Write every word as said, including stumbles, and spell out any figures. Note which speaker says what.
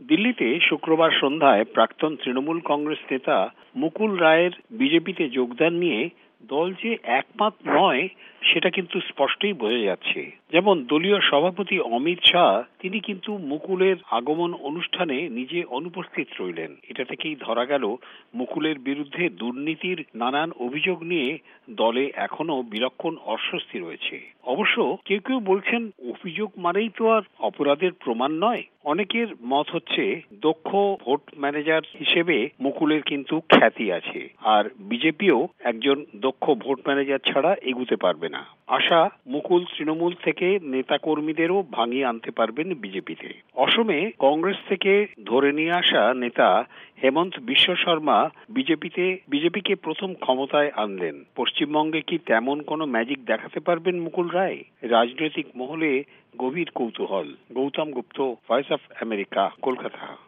Speaker 1: দিল্লিতে শুক্রবার সন্ধ্যায় প্রাক্তন তৃণমূল কংগ্রেস নেতা মুকুল রায়ের বিজেপিতে যোগদান নিয়ে দল যে একমত নয় সেটা কিন্তু স্পষ্টই বোঝা যাচ্ছে। যেমন দলীয় সভাপতি অমিত শাহ তিনি কিন্তু মুকুলের আগমন অনুষ্ঠানে নিজে অনুপস্থিত রইলেন। এটা থেকেই ধরা গেল মুকুলের বিরুদ্ধে দুর্নীতির নানান অভিযোগ নিয়ে দলে এখনো বিলক্ষণ অস্বস্তি রয়েছে। অবশ্য কেউ কেউ বলছেন অভিযোগ মানেই তো আর অপরাধের প্রমাণ নয়। অনেকের মত হচ্ছে দক্ষ ভোট ম্যানেজার হিসেবে মুকুলের কিন্তু খ্যাতি আছে, আর বিজেপিও একজন দক্ষ ভোট ম্যানেজার ছাড়া এগুতে পারবে না। আশা মুকুল তৃণমূল থেকে নেতা কর্মীদেরও ভাঙিয়ে আনতে পারবেন বিজেপিতে। অসমে কংগ্রেস থেকে ধরে নিয়ে আসা নেতা হেমন্ত বিশ্ব শর্মা বিজেপিতে বিজেপিকে প্রথম ক্ষমতায় আনলেন। পশ্চিমবঙ্গে কি তেমন কোনো ম্যাজিক দেখাতে পারবেন মুকুল রায়? রাজনৈতিক মহলে গভীর কৌতূহল। Gautam Gupta, voice of America, Kolkata.